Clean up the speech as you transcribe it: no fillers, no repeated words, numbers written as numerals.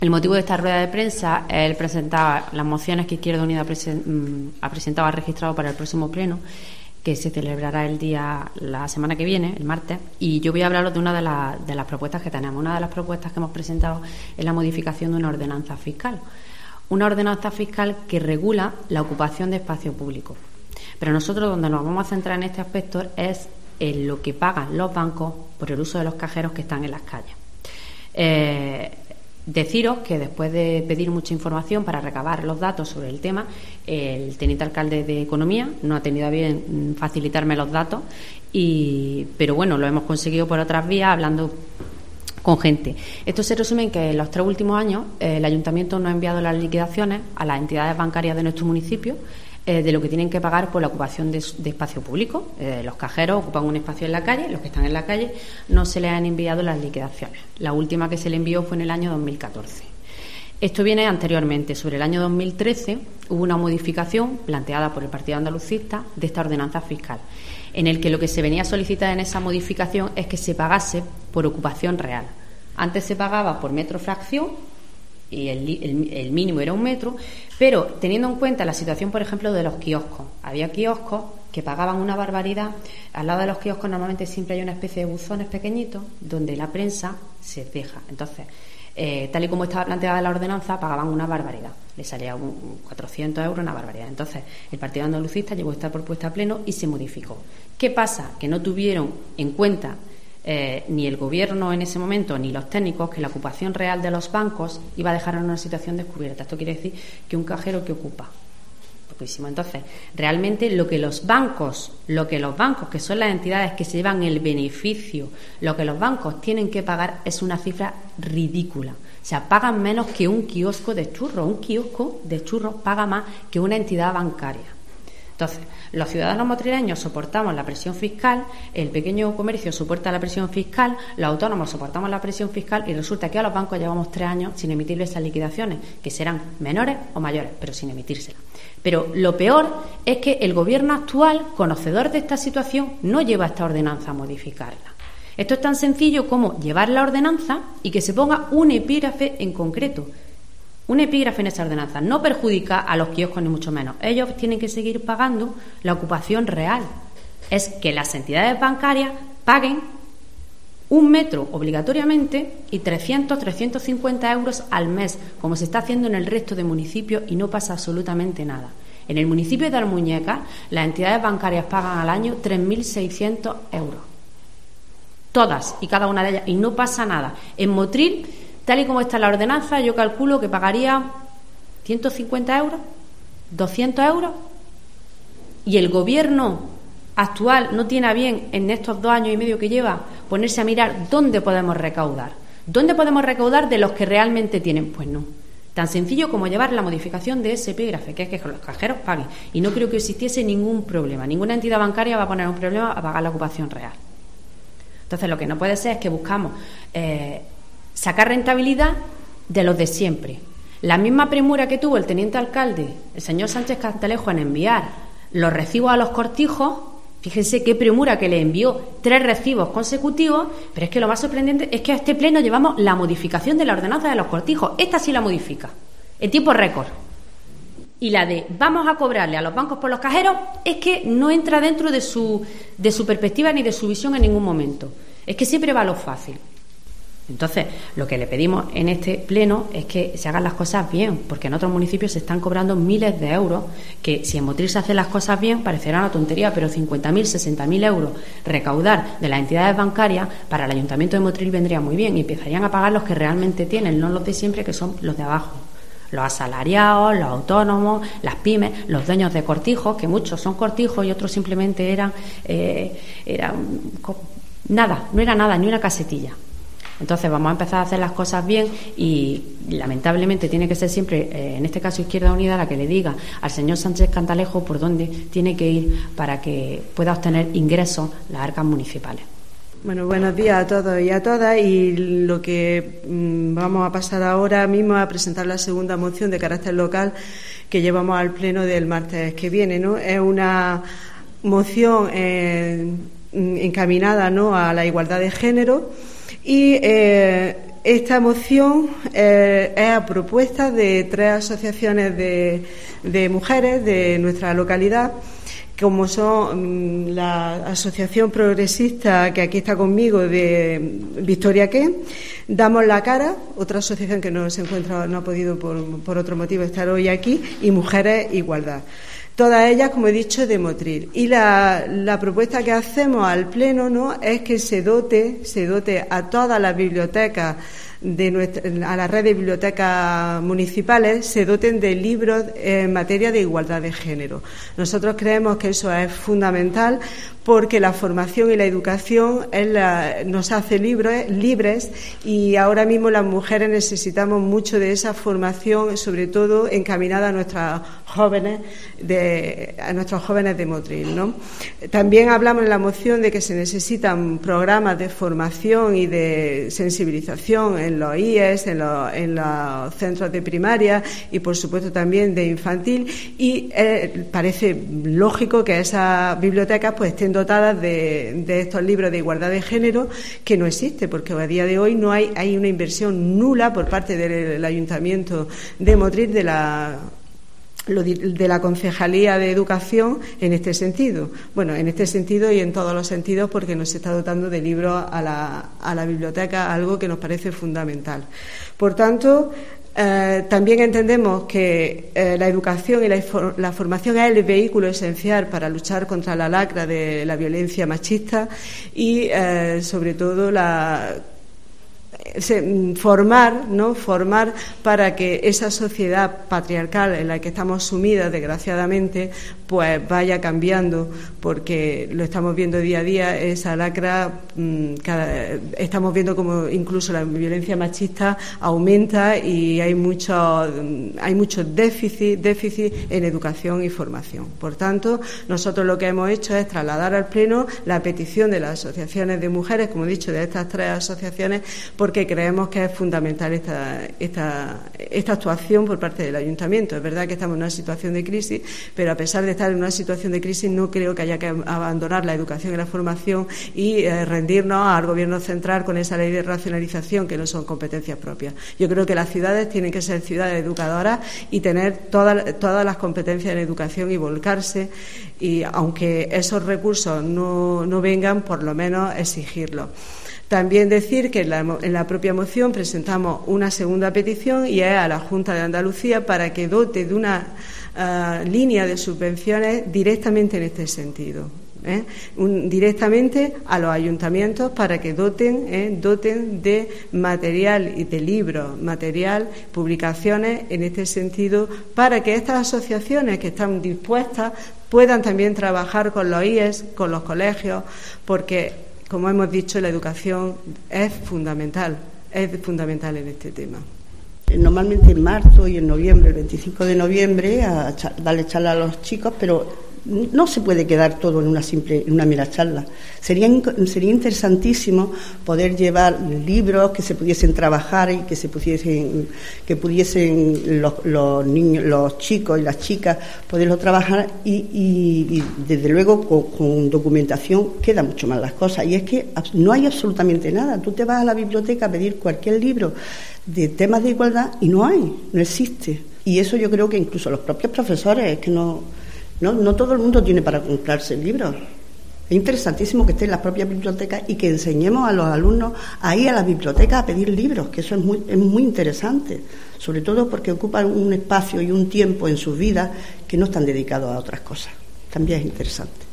El motivo de esta rueda de prensa es el presentar las mociones que Izquierda Unida ha presentado, ha registrado para el próximo pleno, que se celebrará la semana que viene, el martes, y yo voy a hablaros de una de las propuestas que tenemos. Una de las propuestas que hemos presentado es la modificación de una ordenanza fiscal. Una ordenanza fiscal que regula la ocupación de espacio público. Pero nosotros donde nos vamos a centrar en este aspecto es en lo que pagan los bancos por el uso de los cajeros que están en las calles. Deciros que después de pedir mucha información para recabar los datos sobre el tema, el teniente alcalde de Economía no ha tenido a bien facilitarme los datos, pero bueno, lo hemos conseguido por otras vías hablando con gente. Esto se resume en que en los 3 últimos años el Ayuntamiento nos ha enviado las liquidaciones a las entidades bancarias de nuestro municipio de lo que tienen que pagar por la ocupación de espacio público. Los cajeros ocupan un espacio en la calle, los que están en la calle no se les han enviado las liquidaciones. La última que se le envió fue en el año 2014. Esto viene anteriormente. Sobre el año 2013 hubo una modificación planteada por el Partido Andalucista de esta ordenanza fiscal, en el que lo que se venía a solicitar en esa modificación es que se pagase por ocupación real. Antes se pagaba por metro fracción y el mínimo era 1 metro, pero teniendo en cuenta la situación, por ejemplo, de los kioscos. Había kioscos que pagaban una barbaridad. Al lado de los kioscos normalmente siempre hay una especie de buzones pequeñitos donde la prensa se deja. Entonces, tal y como estaba planteada la ordenanza, pagaban una barbaridad. Le salía 400 euros, una barbaridad. Entonces, el Partido Andalucista llevó esta propuesta a pleno y se modificó. ¿Qué pasa? Que no tuvieron en cuenta ni el gobierno en ese momento ni los técnicos que la ocupación real de los bancos iba a dejar en una situación descubierta. Esto quiere decir que un cajero que ocupa poquísimo. Entonces, realmente lo que los bancos, que son las entidades que se llevan el beneficio, lo que los bancos tienen que pagar es una cifra ridícula. O sea, pagan menos que un kiosco de churros. Un kiosco de churros paga más que una entidad bancaria. Entonces, los ciudadanos motrileños soportamos la presión fiscal, el pequeño comercio soporta la presión fiscal, los autónomos soportamos la presión fiscal y resulta que a los bancos llevamos 3 años sin emitirles esas liquidaciones, que serán menores o mayores, pero sin emitírselas. Pero lo peor es que el gobierno actual, conocedor de esta situación, no lleva esta ordenanza a modificarla. Esto es tan sencillo como llevar la ordenanza y que se ponga un epígrafe en concreto. Un epígrafe en esa ordenanza no perjudica a los kioscos ni mucho menos. Ellos tienen que seguir pagando la ocupación real. Es que las entidades bancarias paguen 1 metro obligatoriamente y 350 euros al mes, como se está haciendo en el resto de municipios y no pasa absolutamente nada. En el municipio de Almuñécar, las entidades bancarias pagan al año 3.600 euros. Todas y cada una de ellas, y no pasa nada. En Motril, tal y como está la ordenanza, yo calculo que pagaría 150 euros, 200 euros, y el gobierno actual no tiene a bien, en estos 2 años y medio que lleva, ponerse a mirar dónde podemos recaudar. ¿Dónde podemos recaudar de los que realmente tienen? Pues no. Tan sencillo como llevar la modificación de ese epígrafe, que es que los cajeros paguen. Y no creo que existiese ningún problema. Ninguna entidad bancaria va a poner un problema a pagar la ocupación real. Entonces, lo que no puede ser es que buscamos sacar rentabilidad de los de siempre. La misma premura que tuvo el teniente alcalde, el señor Sánchez Cantalejo, en enviar los recibos a los cortijos, fíjense qué premura que le envió 3 recibos consecutivos, pero es que lo más sorprendente es que a este pleno llevamos la modificación de la ordenanza de los cortijos. Esta sí la modifica, en tiempo récord. Y la de vamos a cobrarle a los bancos por los cajeros es que no entra dentro de su perspectiva ni de su visión en ningún momento. Es que siempre va a lo fácil. Entonces, lo que le pedimos en este pleno es que se hagan las cosas bien, porque en otros municipios se están cobrando miles de euros, que si en Motril se hacen las cosas bien parecerá una tontería, pero 50.000, 60.000 euros recaudar de las entidades bancarias para el Ayuntamiento de Motril vendría muy bien y empezarían a pagar los que realmente tienen, no los de siempre, que son los de abajo. Los asalariados, los autónomos, las pymes, los dueños de cortijos, que muchos son cortijos y otros simplemente eran nada, no era nada, ni una casetilla. Entonces vamos a empezar a hacer las cosas bien y lamentablemente tiene que ser siempre, en este caso Izquierda Unida, la que le diga al señor Sánchez Cantalejo por dónde tiene que ir para que pueda obtener ingresos las arcas municipales. Bueno, buenos días a todos y a todas, y lo que vamos a pasar ahora mismo a presentar la segunda moción de carácter local que llevamos al pleno del martes que viene, ¿no? Es una moción encaminada, ¿no?, a la igualdad de género y esta moción es a propuesta de 3 asociaciones de mujeres de nuestra localidad, como son la Asociación Progresista, que aquí está conmigo, de Victoria Qué, Damos la Cara, otra asociación que no ha podido por otro motivo estar hoy aquí, y Mujeres Igualdad. Todas ellas, como he dicho, de Motril. Y la propuesta que hacemos al Pleno, ¿no?, es que se dote a todas las bibliotecas a la red de bibliotecas municipales, se doten de libros en materia de igualdad de género. Nosotros creemos que eso es fundamental, porque la formación y la educación nos hace libres, y ahora mismo las mujeres necesitamos mucho de esa formación, sobre todo encaminada a nuestros jóvenes de Motril, ¿no? También hablamos en la moción de que se necesitan programas de formación y de sensibilización en los IES, en los centros de primaria y, por supuesto, también de infantil, y parece lógico que esas bibliotecas pues estén dotadas de estos libros de igualdad de género, que no existe, porque a día de hoy hay una inversión nula por parte del Ayuntamiento de Motril, de la Concejalía de Educación, en este sentido. Bueno, en este sentido y en todos los sentidos, porque nos está dotando de libros a la biblioteca, algo que nos parece fundamental. Por tanto, también entendemos que la educación y la formación es el vehículo esencial para luchar contra la lacra de la violencia machista y, sobre todo, formar para que esa sociedad patriarcal en la que estamos sumidas, desgraciadamente, pues vaya cambiando, porque lo estamos viendo día a día, esa lacra, estamos viendo como incluso la violencia machista aumenta, y hay mucho déficit en educación y formación. Por tanto, nosotros lo que hemos hecho es trasladar al Pleno la petición de las asociaciones de mujeres, como he dicho, de estas 3 asociaciones, porque creemos que es fundamental esta actuación por parte del Ayuntamiento. Es verdad que estamos en una situación de crisis, pero a pesar de estar en una situación de crisis, no creo que haya que abandonar la educación y la formación y rendirnos al Gobierno central con esa ley de racionalización, que no son competencias propias. Yo creo que las ciudades tienen que ser ciudades educadoras y tener todas las competencias en educación y volcarse, y aunque esos recursos no vengan, por lo menos exigirlos. También decir que en la propia moción presentamos una segunda petición, y es a la Junta de Andalucía para que dote de una línea de subvenciones directamente en este sentido. Directamente a los ayuntamientos, para que doten de material y de libros, publicaciones en este sentido, para que estas asociaciones que están dispuestas puedan también trabajar con los IES, con los colegios, porque, como hemos dicho, la educación es fundamental en este tema. Normalmente en marzo y en noviembre, el 25 de noviembre, a darle charla a los chicos, pero no se puede quedar todo en una mera charla. Sería interesantísimo poder llevar libros que se pudiesen trabajar y que pudiesen los niños, los chicos y las chicas poderlo trabajar, y desde luego con documentación queda mucho más las cosas. Y es que no hay absolutamente nada. Tú te vas a la biblioteca a pedir cualquier libro de temas de igualdad y no existe. Y eso yo creo que incluso los propios profesores, es que no todo el mundo tiene para comprarse libros. Es interesantísimo que esté en las propias bibliotecas y que enseñemos a los alumnos a ir a las bibliotecas a pedir libros, que eso es muy interesante, sobre todo porque ocupan un espacio y un tiempo en sus vidas que no están dedicados a otras cosas. También es interesante.